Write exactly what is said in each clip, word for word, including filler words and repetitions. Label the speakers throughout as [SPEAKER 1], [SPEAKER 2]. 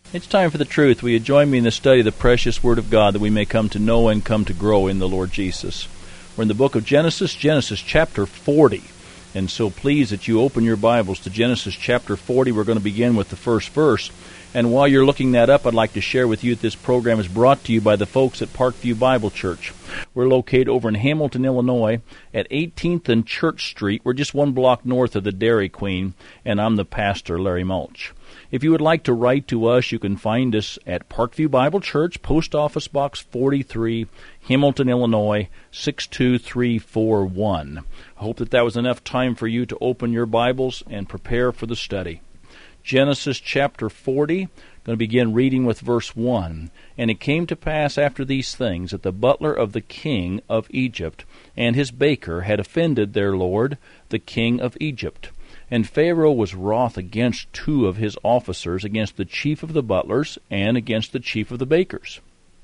[SPEAKER 1] It's time for the truth. Will you join me in the study of the precious Word of God that we may come to know and come to grow in the Lord Jesus? We're in the book of Genesis, Genesis chapter forty. And so please that you open your Bibles to Genesis chapter forty. We're going to begin with the first verse. And while you're looking that up, I'd like to share with you that this program is brought to you by the folks at Parkview Bible Church. We're located over in Hamilton, Illinois at eighteenth and Church Street. We're just one block north of the Dairy Queen, and I'm the pastor, Larry Mulch. If you would like to write to us, you can find us at Parkview Bible Church, Post Office Box forty-three, Hamilton, Illinois, six two three four one. I hope that that was enough time for you to open your Bibles and prepare for the study. Genesis chapter forty, going to begin reading with verse one. And it came to pass after these things that the butler of the king of Egypt and his baker had offended their lord, the king of Egypt. And Pharaoh was wroth against two of his officers, against the chief of the butlers, and against the chief of the bakers.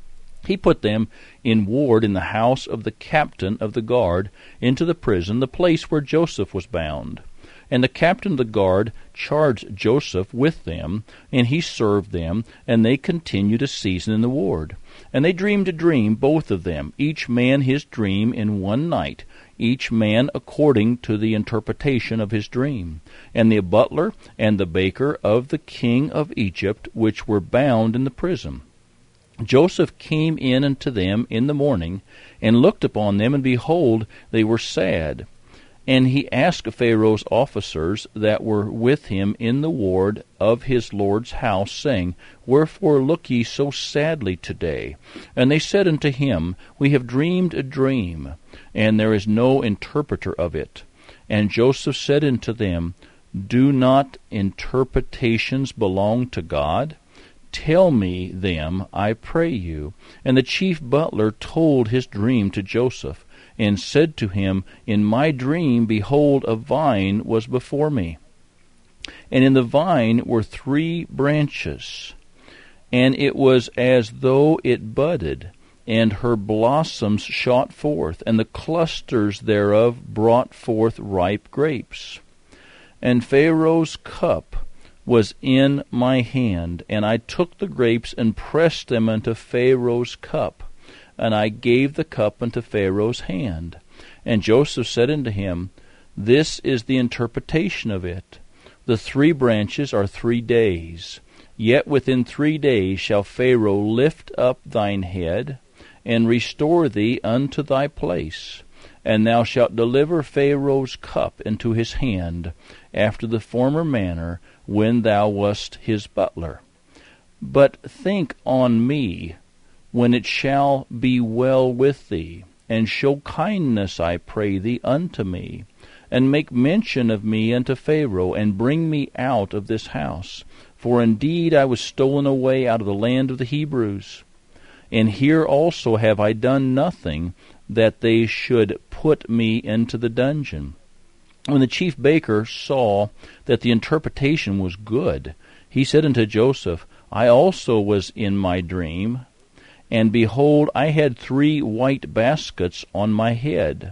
[SPEAKER 1] He put them in ward in the house of the captain of the guard, into the prison, the place where Joseph was bound. And the captain of the guard charged Joseph with them, and he served them, and they continued a season in the ward. And they dreamed a dream, both of them, each man his dream in one night, each man according to the interpretation of his dream. And the butler and the baker of the king of Egypt, which were bound in the prison. Joseph came in unto them in the morning, and looked upon them, and behold, they were sad. And he asked Pharaoh's officers that were with him in the ward of his lord's house, saying, Wherefore look ye so sadly today? And they said unto him, We have dreamed a dream, and there is no interpreter of it. And Joseph said unto them, Do not interpretations belong to God? Tell me them, I pray you. And the chief butler told his dream to Joseph, and said to him, In my dream, behold, a vine was before me. And in the vine were three branches, and it was as though it budded, and her blossoms shot forth, and the clusters thereof brought forth ripe grapes. And Pharaoh's cup was in my hand, and I took the grapes and pressed them into Pharaoh's cup. And I gave the cup into Pharaoh's hand. And Joseph said unto him, This is the interpretation of it. The three branches are three days. Yet within three days shall Pharaoh lift up thine head, and restore thee unto thy place. And thou shalt deliver Pharaoh's cup into his hand, after the former manner, when thou wast his butler. But think on me, when it shall be well with thee, and show kindness, I pray thee, unto me, and make mention of me unto Pharaoh, and bring me out of this house. For indeed I was stolen away out of the land of the Hebrews. And here also have I done nothing, that they should put me into the dungeon. When the chief baker saw that the interpretation was good, he said unto Joseph, I also was in my dream, and behold, I had three white baskets on my head.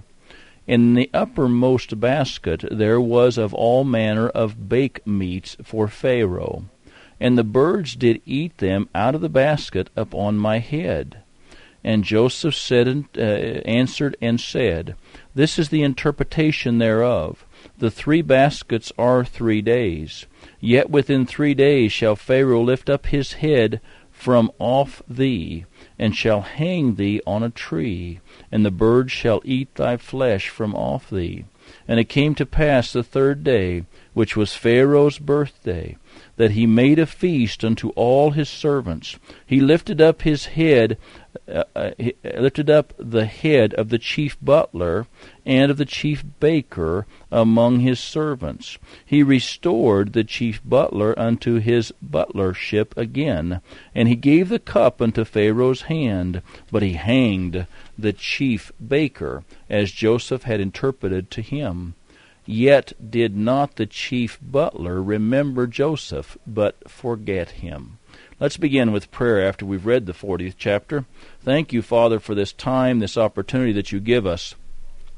[SPEAKER 1] In the uppermost basket there was of all manner of bake meats for Pharaoh, and the birds did eat them out of the basket upon my head. And Joseph said, uh, answered and said, This is the interpretation thereof. The three baskets are three days. Yet within three days shall Pharaoh lift up his head from off thee, and shall hang thee on a tree, and the birds shall eat thy flesh from off thee. And it came to pass the third day, which was Pharaoh's birthday, that he made a feast unto all his servants. He lifted up his head, uh, uh, he lifted up the head of the chief butler and of the chief baker among his servants. He restored the chief butler unto his butlership again, and he gave the cup unto Pharaoh's hand, but he hanged the chief baker, as Joseph had interpreted to him. Yet did not the chief butler remember Joseph, but forget him. Let's begin with prayer after we've read the fortieth chapter. Thank you, Father, for this time, this opportunity that you give us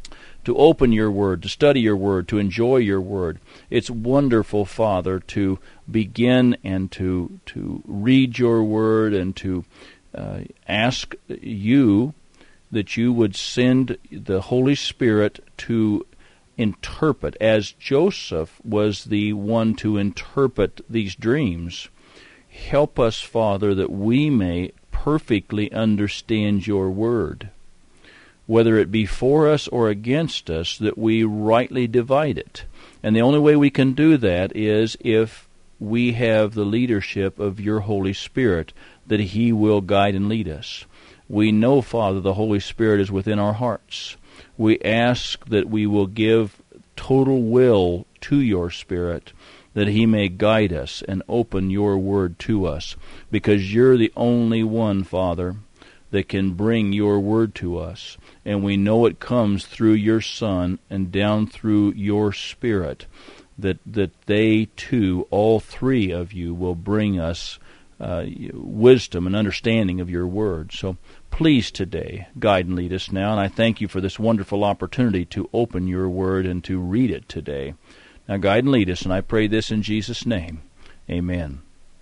[SPEAKER 1] to open your word, to study your word, to enjoy your word. It's wonderful, Father, to begin and to to read your word and to uh, ask you that you would send the Holy Spirit to interpret, as Joseph was the one to interpret these dreams. Help us, Father, that we may perfectly understand your word, whether it be for us or against us, that we rightly divide it. And the only way we can do that is if we have the leadership of your Holy Spirit, that he will guide and lead us. We know, Father, the Holy Spirit is within our hearts. We ask that we will give total will to your Spirit, that he may guide us and open your word to us, because you're the only one, Father, that can bring your word to us. And we know it comes through your Son and down through your Spirit, that that they too, all three of you, will bring us uh, wisdom and understanding of your word. So please today, guide and lead us now. And I thank you for this wonderful opportunity to open your word and to read it today. Now guide and lead us, and I pray this in Jesus' name. Amen.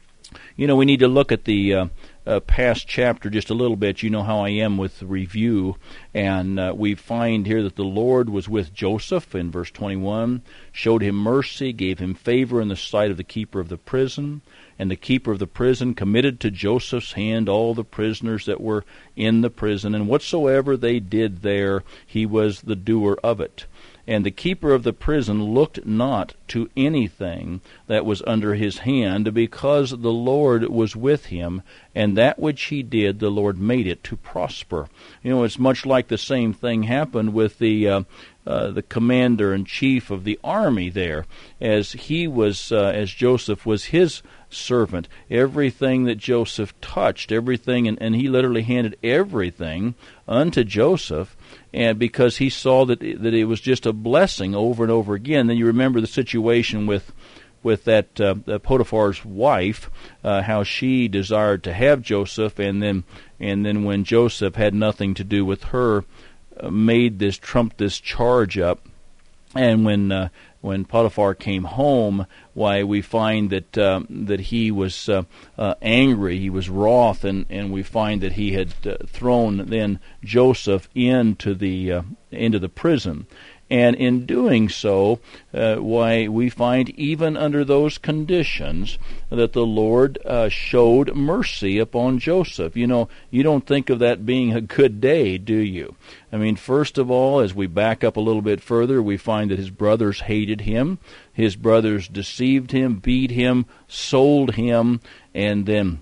[SPEAKER 1] You know, we need to look at the uh, uh, past chapter just a little bit. You know how I am with review. And uh, we find here that the Lord was with Joseph in verse twenty-one, showed him mercy, gave him favor in the sight of the keeper of the prison. And the keeper of the prison committed to Joseph's hand all the prisoners that were in the prison. And whatsoever they did there, he was the doer of it. And the keeper of the prison looked not to anything that was under his hand, because the Lord was with him, and that which he did, the Lord made it to prosper. You know, it's much like the same thing happened with the uh, uh, the commander-in-chief of the army there, as he was, uh, as Joseph was his servant. Everything that Joseph touched, everything, and, and he literally handed everything unto Joseph, and because he saw that that it was just a blessing over and over again. Then you remember the situation with with that uh, Potiphar's wife, uh, how she desired to have Joseph, and then and then when Joseph had nothing to do with her, uh, made this trumped this charge up, and when uh, when Potiphar came home, why we find that um, that he was uh, uh, angry, he was wroth, and, and we find that he had uh, thrown then Joseph into the uh, into the prison. And in doing so, uh, why we find even under those conditions that the Lord uh, showed mercy upon Joseph. You know, you don't think of that being a good day, do you? I mean, first of all, as we back up a little bit further, we find that his brothers hated him. His brothers deceived him, beat him, sold him, and then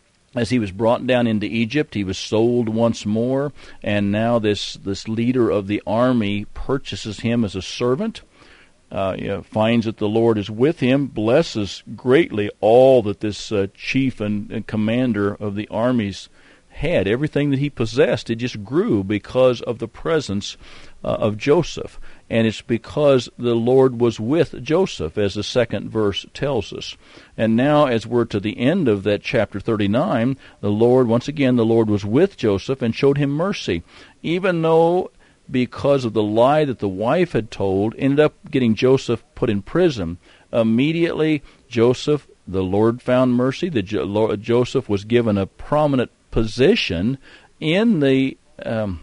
[SPEAKER 1] as he was brought down into Egypt, he was sold once more, and now this, this leader of the army purchases him as a servant, uh, you know, finds that the Lord is with him, blesses greatly all that this uh, chief and, and commander of the armies had. Everything that he possessed, it just grew because of the presence uh, of Joseph. And it's because the Lord was with Joseph, as the second verse tells us. And now, as we're to the end of that chapter thirty-nine, the Lord, once again, the Lord was with Joseph and showed him mercy, even though because of the lie that the wife had told, ended up getting Joseph put in prison. Immediately, Joseph, the Lord found mercy. The jo- Lord, Joseph was given a prominent position in the um,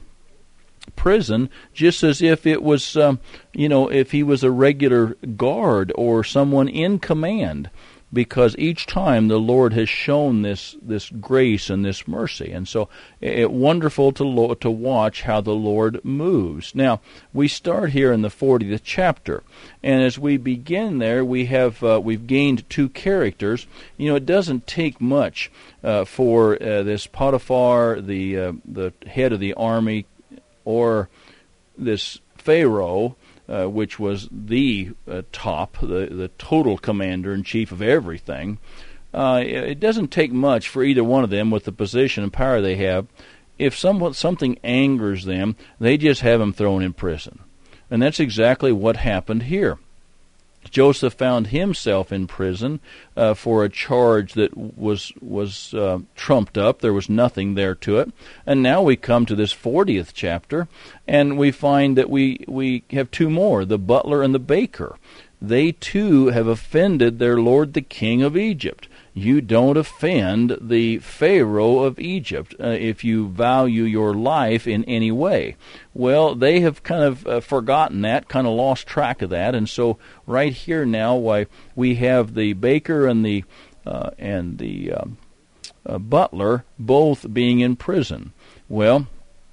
[SPEAKER 1] prison, just as if it was, um, you know, if he was a regular guard or someone in command, because each time the Lord has shown this this grace and this mercy. And so it's wonderful to lo- to watch how the Lord moves. Now, we start here in the fortieth chapter, and as we begin there, we have uh, we've gained two characters. You know, it doesn't take much uh, for uh, this Potiphar, the uh, the head of the army, or this Pharaoh, uh, which was the uh, top, the, the total commander-in-chief of everything. Uh, it doesn't take much for either one of them, with the position and power they have. If somewhat, something angers them, they just have him thrown in prison. And that's exactly what happened here. Joseph found himself in prison uh, for a charge that was was uh, trumped up. There was nothing there to it. And now we come to this fortieth chapter, and we find that we, we have two more, the butler and the baker. They too have offended their lord the king of Egypt. You don't offend the Pharaoh of Egypt uh, if you value your life in any way. Well, they have kind of uh, forgotten that, kind of lost track of that, and so right here now, why we have the baker and the uh, and the um, uh, butler both being in prison. Well,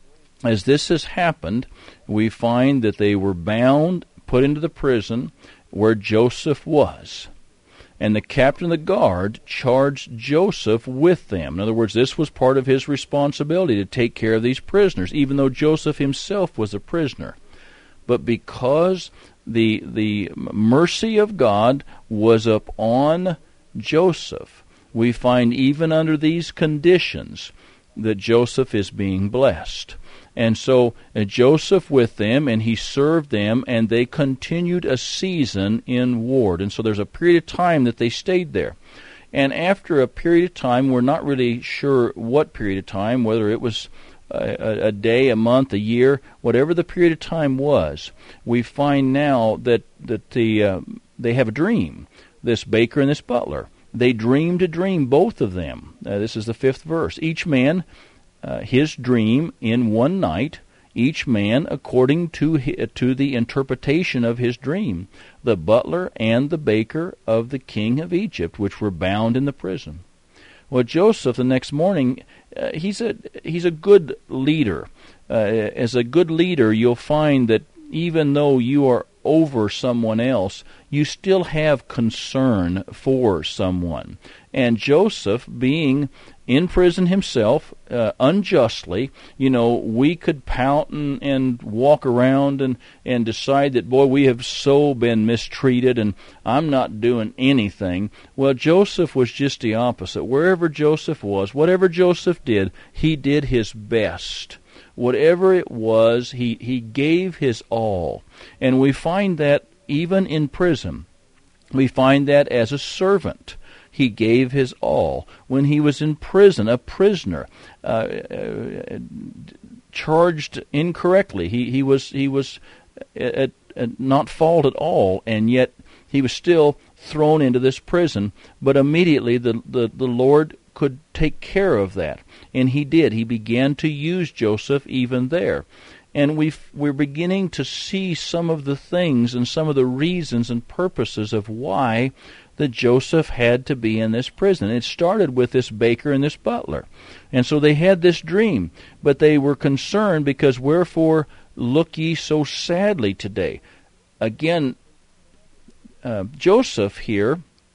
[SPEAKER 1] as this has happened, we find that they were bound, put into the prison where Joseph was. And the captain of the guard charged Joseph with them. In other words, this was part of his responsibility to take care of these prisoners, even though Joseph himself was a prisoner. But because the the mercy of God was upon Joseph, we find even under these conditions that Joseph is being blessed. And so uh, Joseph with them, and he served them, and they continued a season in ward. And so there's a period of time that they stayed there. And after a period of time, we're not really sure what period of time, whether it was a, a day, a month, a year, whatever the period of time was, we find now that, that the uh, they have a dream, this baker and this butler. They dreamed a dream, both of them. Uh, this is the fifth verse. Each man Uh, his dream in one night, each man according to his, to the interpretation of his dream, the butler and the baker of the king of Egypt, which were bound in the prison. Well, Joseph the next morning, uh, he's a he's a good leader. Uh, as a good leader, you'll find that even though you are over someone else, you still have concern for someone. And Joseph, being in prison himself, uh, unjustly, you know, we could pout and, and walk around and, and decide that, boy, we have so been mistreated and I'm not doing anything. Well, Joseph was just the opposite. Wherever Joseph was, whatever Joseph did, he did his best. Whatever it was, he, he gave his all. And we find that even in prison. We find that as a servant. He gave his all. When he was in prison, a prisoner, uh, uh, charged incorrectly, he, he was he was at, at not fault at all, and yet he was still thrown into this prison. But immediately the, the, the Lord could take care of that, and he did. He began to use Joseph even there. And we've, we're beginning to see some of the things and some of the reasons and purposes of why that Joseph had to be in this prison. It started with this baker and this butler. And so they had this dream, but they were concerned because, wherefore look ye so sadly today? Again, uh, Joseph here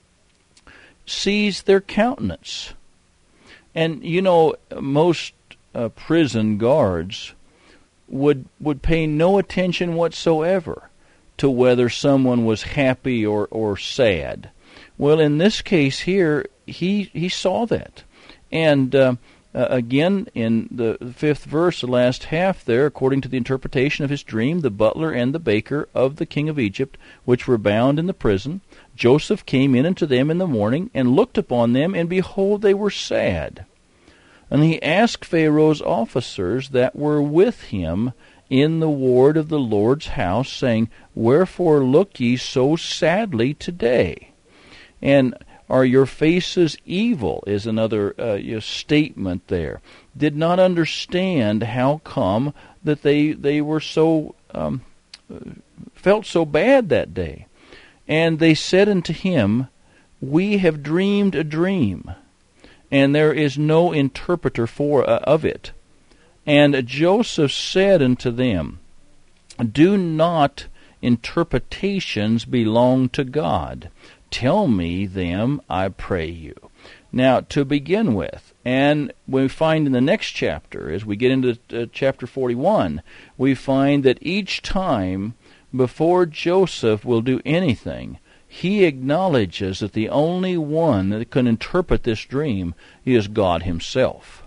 [SPEAKER 1] sees their countenance. And, you know, most uh, prison guards would would pay no attention whatsoever to whether someone was happy or, or sad. Well, in this case here, he he saw that. And uh, uh, again, in the fifth verse, the last half there, according to the interpretation of his dream, the butler and the baker of the king of Egypt, which were bound in the prison, Joseph came in unto them in the morning, and looked upon them, and behold, they were sad. And he asked Pharaoh's officers that were with him in the ward of the Lord's house, saying, Wherefore look ye so sadly today? And are your faces evil, is another uh, you know, statement there. Did not understand how come that they, they were so, um, felt so bad that day. And they said unto him, We have dreamed a dream, and there is no interpreter for uh, of it. And Joseph said unto them, Do not interpretations belong to God? Tell me them, I pray you. Now, to begin with, and we find in the next chapter, as we get into uh, chapter forty-one, we find that each time before Joseph will do anything, he acknowledges that the only one that can interpret this dream is God himself.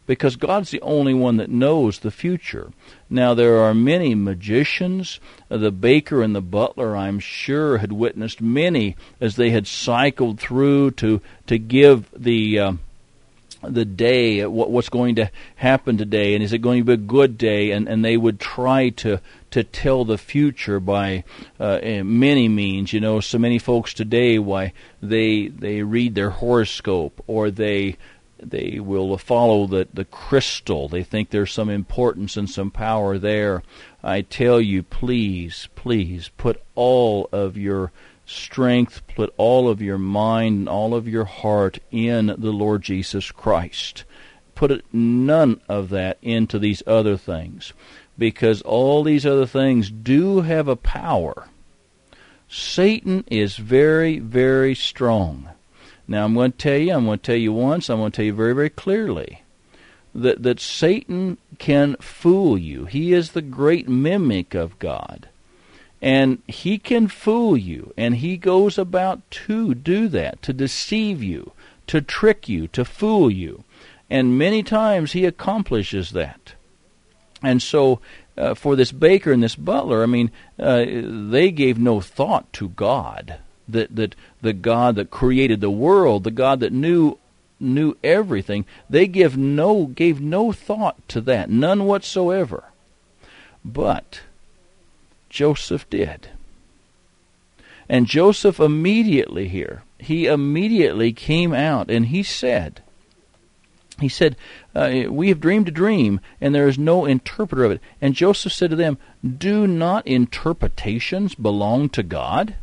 [SPEAKER 1] because God's the only one that knows the future. Now, there are many magicians. Uh, the baker and the butler, I'm sure, had witnessed many as they had cycled through to to give the uh, the day, what, what's going to happen today, and is it going to be a good day, and, and they would try to to tell the future by uh, many means. You know, so many folks today, why they they read their horoscope, or they they will follow the, the crystal. They think there's some importance and some power there. I tell you, please, please, put all of your strength, put all of your mind and all of your heart in the Lord Jesus Christ. Put it, none of that into these other things, because all these other things do have a power. Satan is very, very strong. Now, I'm going to tell you, I'm going to tell you once, I'm going to tell you very, very clearly, that, that Satan can fool you. He is the great mimic of God. And he can fool you, and he goes about to do that, to deceive you, to trick you, to fool you. And many times he accomplishes that. And so uh, for this baker and this butler, I mean, uh, they gave no thought to God, that, that the God that created the world, the God that knew knew everything. They give no gave no thought to that, none whatsoever. But Joseph did. And Joseph immediately here, he immediately came out and he said, he said, uh, we have dreamed a dream, and there is no interpreter of it. And Joseph said to them, do not interpretations belong to God?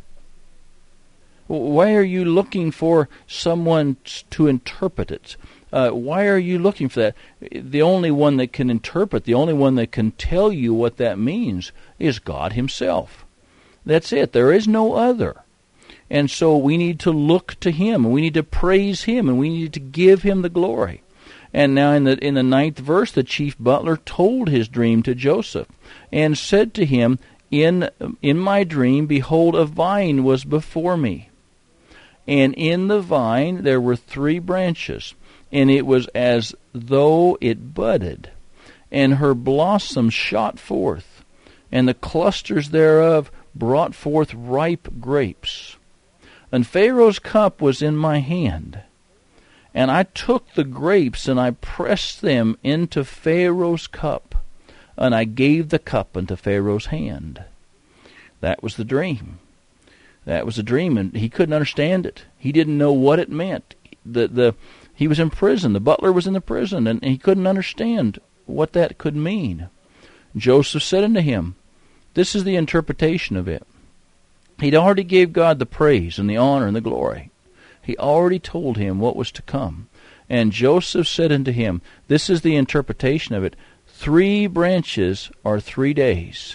[SPEAKER 1] Why are you looking for someone to interpret it? Uh, why are you looking for that? The only one that can interpret, the only one that can tell you what that means is God himself. That's it. There is no other. And so we need to look to him, and we need to praise him, and we need to give him the glory. And now in the in the ninth verse, the chief butler told his dream to Joseph, and said to him, In in my dream, behold, a vine was before me. And in the vine there were three branches, and it was as though it budded, and her blossoms shot forth, and the clusters thereof brought forth ripe grapes. And Pharaoh's cup was in my hand, and I took the grapes, and I pressed them into Pharaoh's cup, and I gave the cup into Pharaoh's hand. That was the dream. That was a dream, and he couldn't understand it. He didn't know what it meant. The the he was in prison. The butler was in the prison, and he couldn't understand what that could mean. Joseph said unto him, this is the interpretation of it. He'd already gave God the praise and the honor and the glory. He already told him what was to come. And Joseph said unto him, this is the interpretation of it. Three branches are three days.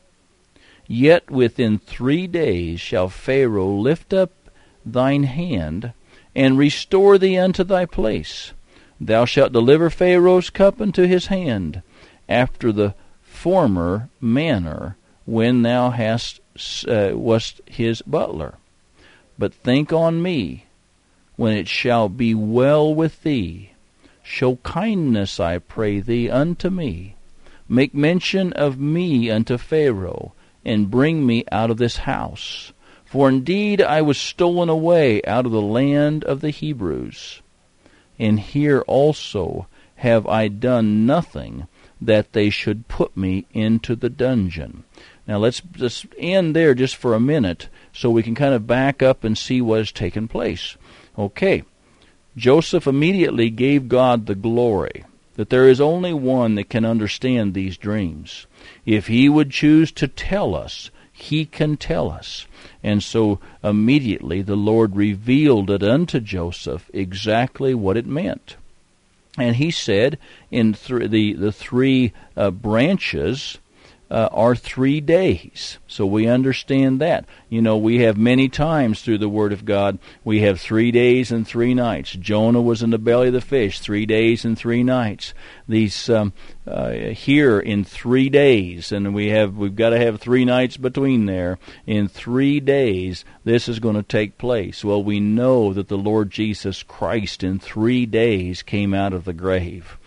[SPEAKER 1] Yet within three days shall Pharaoh lift up thine hand, and restore thee unto thy place. Thou shalt deliver Pharaoh's cup into his hand, after the former manner, when thou hast uh, wast his butler. But think on me, when it shall be well with thee. Show kindness, I pray thee, unto me. Make mention of me unto Pharaoh, and bring me out of this house. For indeed I was stolen away out of the land of the Hebrews. And here also have I done nothing that they should put me into the dungeon. Now let's just end there just for a minute so we can kind of back up and see what has taken place. Okay, Joseph immediately gave God the glory, that there is only one that can understand these dreams. If he would choose to tell us, he can tell us. And so immediately the Lord revealed it unto Joseph exactly what it meant. And he said, in th- the, the three uh, branches uh, are three days. So we understand that. You know, we have many times through the Word of God, we have three days and three nights. Jonah was in the belly of the fish, three days and three nights. These um, uh, here in three days, and we have we've got to have three nights between there. In three days, this is going to take place. Well, we know that the Lord Jesus Christ in three days came out of the grave.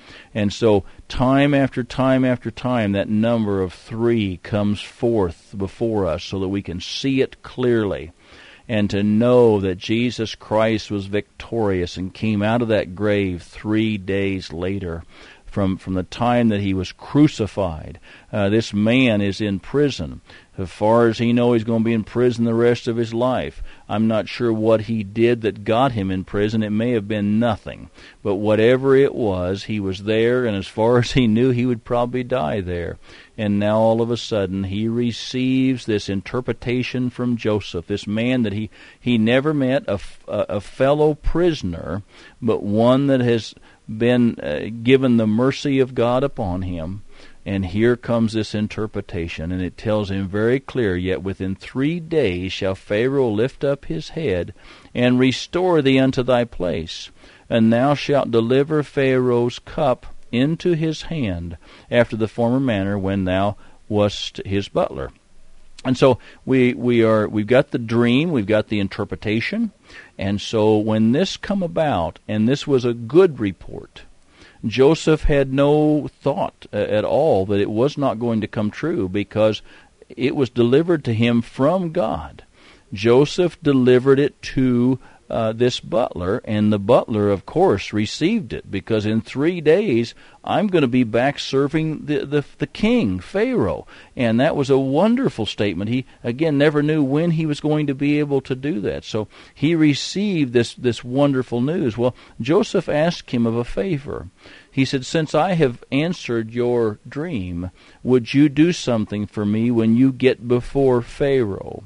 [SPEAKER 1] And so time after time after time, that number of three comes forth before us so that we can see it clearly, and to know that Jesus Christ was victorious and came out of that grave three days later. From, from the time that he was crucified. Uh, this man is in prison. As far as he knows, he's going to be in prison the rest of his life. I'm not sure what he did that got him in prison. It may have been nothing. But whatever it was, he was there, and as far as he knew, he would probably die there. And now all of a sudden, he receives this interpretation from Joseph, this man that he, he never met, a, a fellow prisoner, but one that has been uh, given the mercy of God upon him. And here comes this interpretation, and it tells him very clear, yet within three days shall Pharaoh lift up his head, and restore thee unto thy place. And thou shalt deliver Pharaoh's cup into his hand, after the former manner when thou wast his butler. And so we we are we've got the dream, we've got the interpretation, and so when this come about, and this was a good report, Joseph had no thought uh, at all that it was not going to come true, because it was delivered to him from God. Joseph delivered it to uh, this butler, and the butler, of course, received it, because in three days I'm going to be back serving the, the the king, Pharaoh. And that was a wonderful statement. He, again, never knew when he was going to be able to do that. So he received this, this wonderful news. Well, Joseph asked him of a favor. He said, since I have answered your dream, would you do something for me when you get before Pharaoh?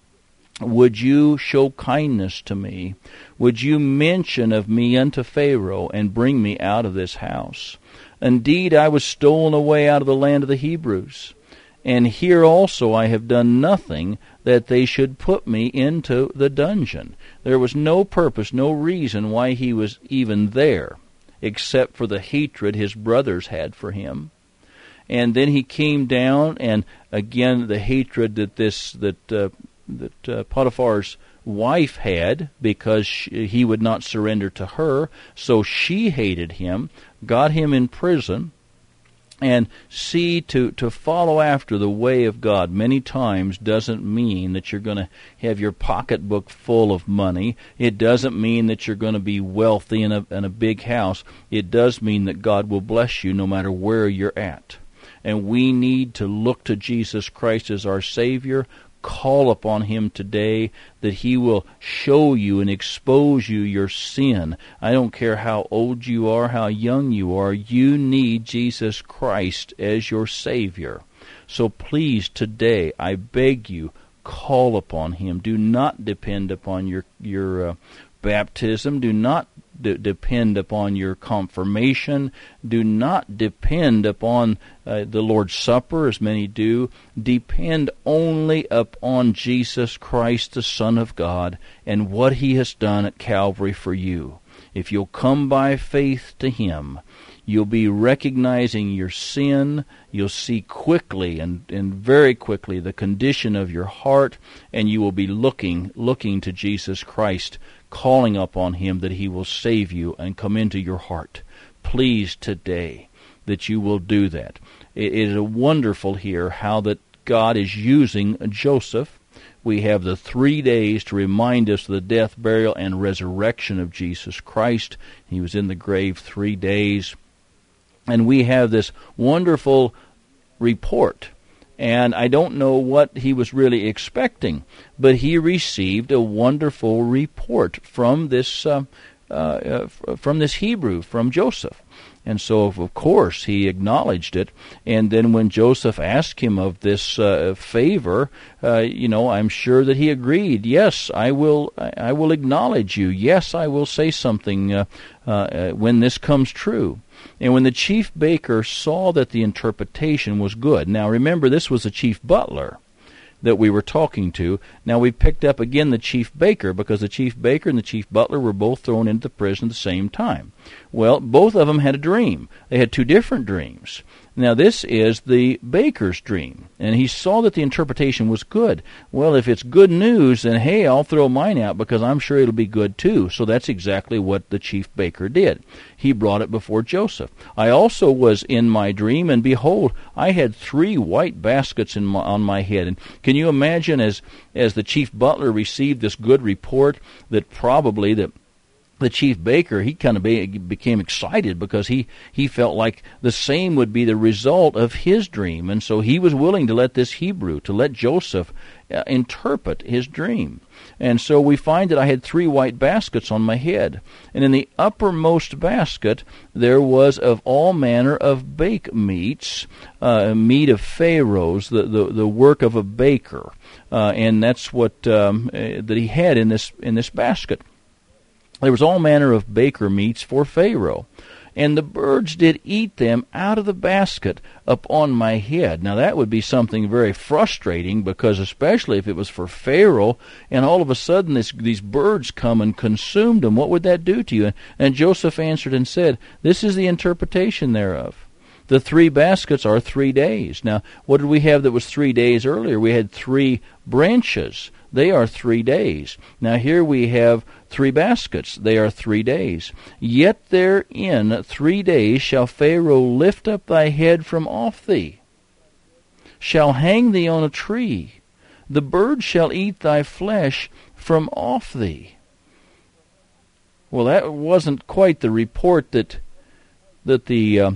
[SPEAKER 1] Would you show kindness to me? Would you mention of me unto Pharaoh, and bring me out of this house? Indeed, I was stolen away out of the land of the Hebrews, and here also I have done nothing that they should put me into the dungeon. There was no purpose, no reason why he was even there, except for the hatred his brothers had for him. And then he came down, and again the hatred that this that uh, that uh, Potiphar's wife had, because she, he would not surrender to her, so she hated him, got him in prison. And see, to, to follow after the way of God many times doesn't mean that you're going to have your pocketbook full of money. It doesn't mean that you're going to be wealthy in a, in a big house. It does mean that God will bless you no matter where you're at. And we need to look to Jesus Christ as our Savior. Call upon him today, that he will show you and expose you your sin. I don't care how old you are, how young you are, you need Jesus Christ as your Savior. So please, today, I beg you, call upon him. Do not depend upon your your uh, baptism. Do not d- depend upon your confirmation. Do not depend upon uh, the Lord's Supper, as many do. Depend only upon Jesus Christ, the Son of God, and what he has done at Calvary for you. If you'll come by faith to him, you'll be recognizing your sin. You'll see quickly and, and very quickly the condition of your heart, and you will be looking looking to Jesus Christ, calling upon him that he will save you and come into your heart. Please today that you will do that. It is wonderful here how that God is using Joseph. We have the three days to remind us of the death, burial, and resurrection of Jesus Christ. He was in the grave three days. And we have this wonderful report. And I don't know what he was really expecting, but he received a wonderful report from this uh, uh, from this Hebrew, from Joseph. And so, of course, he acknowledged it. And then when Joseph asked him of this uh, favor, uh, you know, I'm sure that he agreed. Yes, I will. I will acknowledge you. Yes, I will say something uh, uh, when this comes true. And when the chief baker saw that the interpretation was good, now remember, this was the chief butler that we were talking to. Now we picked up again the chief baker, because the chief baker and the chief butler were both thrown into the prison at the same time. Well, both of them had a dream. They had two different dreams. Now, this is the baker's dream, and he saw that the interpretation was good. Well, if it's good news, then hey, I'll throw mine out because I'm sure it'll be good too. So that's exactly what the chief baker did. He brought it before Joseph. I also was in my dream, and behold, I had three white baskets in my, on my head. And can you imagine, as as the chief butler received this good report, that probably that the chief baker, he kind of be, became excited because he, he felt like the same would be the result of his dream. And so he was willing to let this Hebrew, to let Joseph uh, interpret his dream. And so we find that I had three white baskets on my head. And in the uppermost basket there was of all manner of bake meats, uh, meat of Pharaoh's, the, the, the work of a baker. Uh, and that's what um, uh, that he had in this in this basket. There was all manner of baker meats for Pharaoh, and the birds did eat them out of the basket upon my head. Now that would be something very frustrating, because especially if it was for Pharaoh, and all of a sudden this, these birds come and consumed them, what would that do to you? And, and Joseph answered and said, this is the interpretation thereof. The three baskets are three days. Now, what did we have that was three days earlier? We had three branches. They are three days. Now here we have three baskets. They are three days. Yet therein three days shall Pharaoh lift up thy head from off thee, shall hang thee on a tree. The birds shall eat thy flesh from off thee. Well, that wasn't quite the report that that the uh,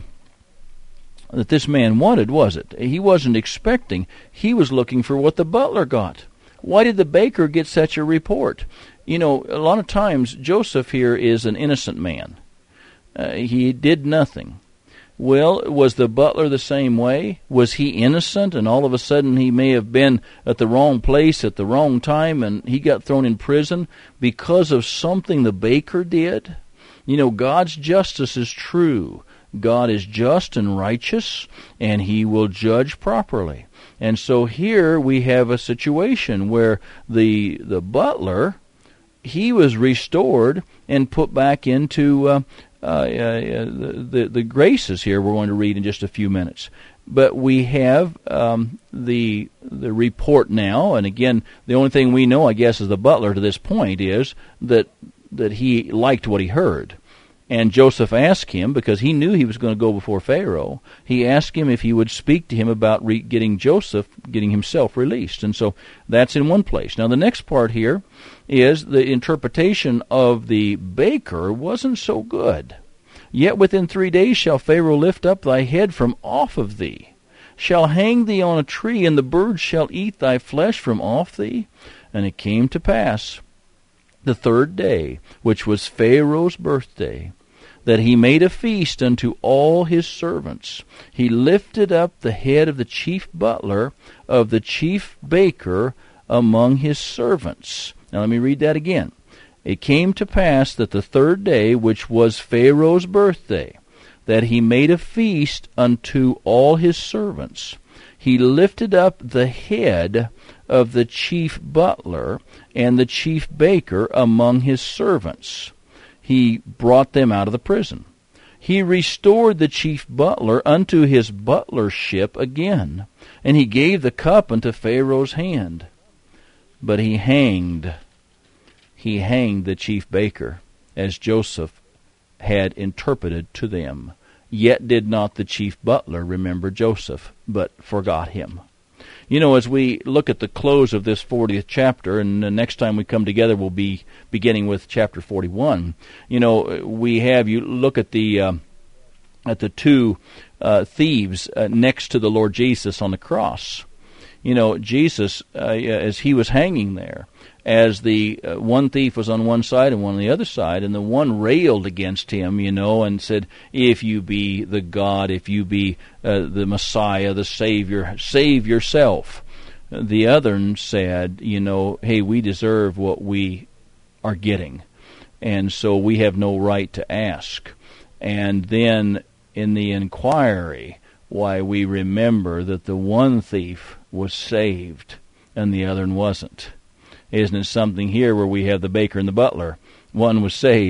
[SPEAKER 1] that this man wanted, was it? He wasn't expecting. He was looking for what the butler got. Why did the baker get such a report? You know, a lot of times Joseph here is an innocent man. Uh, he did nothing. Well, was the butler the same way? Was he innocent, and all of a sudden he may have been at the wrong place at the wrong time, and he got thrown in prison because of something the baker did? You know, God's justice is true. God is just and righteous, and he will judge properly. And so here we have a situation where the the butler, he was restored and put back into uh, uh, uh, the, the the graces here we're going to read in just a few minutes. But we have um, the the report now, and again, the only thing we know, I guess, as the butler to this point is that that he liked what he heard. And Joseph asked him, because he knew he was going to go before Pharaoh, he asked him if he would speak to him about re- getting Joseph, getting himself released. And so that's in one place. Now the next part here is the interpretation of the baker wasn't so good. Yet within three days shall Pharaoh lift up thy head from off of thee, shall hang thee on a tree, and the birds shall eat thy flesh from off thee. And it came to pass the third day, which was Pharaoh's birthday, that he made a feast unto all his servants. He lifted up the head of the chief butler, of the chief baker among his servants. Now let me read that again. It came to pass that the third day, which was Pharaoh's birthday, that he made a feast unto all his servants. He lifted up the head of the chief butler and the chief baker among his servants. He brought them out of the prison. He restored the chief butler unto his butlership again, and he gave the cup into Pharaoh's hand. But he hanged, he hanged the chief baker, as Joseph had interpreted to them. Yet did not the chief butler remember Joseph, but forgot him. You know, as we look at the close of this fortieth chapter, and the next time we come together we'll be beginning with chapter forty-one, you know, we have, you look at the uh, at the two uh, thieves uh, next to the Lord Jesus on the cross. You know, Jesus, uh, as he was hanging there, as the uh, one thief was on one side and one on the other side, and the one railed against him, you know, and said, if you be the God, if you be uh, the Messiah, the Savior, save yourself. The other said, you know, hey, we deserve what we are getting, and so we have no right to ask. And then in the inquiry, why, we remember that the one thief was saved and the other wasn't. Isn't it something here where we have the baker and the butler? One was saved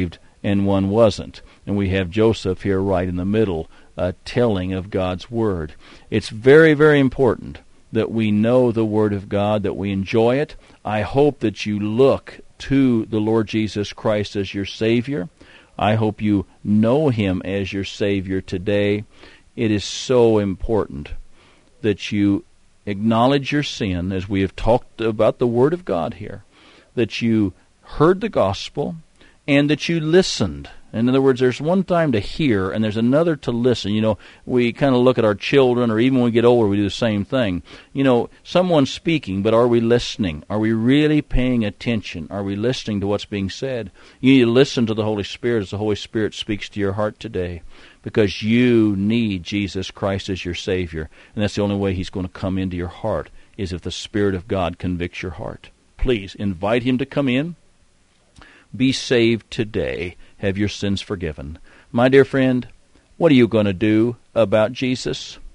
[SPEAKER 1] and one wasn't. And we have Joseph here right in the middle, uh, telling of God's Word. It's very, very important that we know the Word of God, that we enjoy it. I hope that you look to the Lord Jesus Christ as your Savior. I hope you know Him as your Savior today. It is so important that you acknowledge your sin, as we have talked about the Word of God here, that you heard the gospel, and that you listened. In other words, there's one time to hear, and there's another to listen. You know, we kind of look at our children, or even when we get older, we do the same thing. You know, someone's speaking, but are we listening? Are we really paying attention? Are we listening to what's being said? You need to listen to the Holy Spirit as the Holy Spirit speaks to your heart today, because you need Jesus Christ as your Savior, and that's the only way He's going to come into your heart, is if the Spirit of God convicts your heart. Please invite Him to come in. Be saved today. Have your sins forgiven. My dear friend, what are you going to do about Jesus?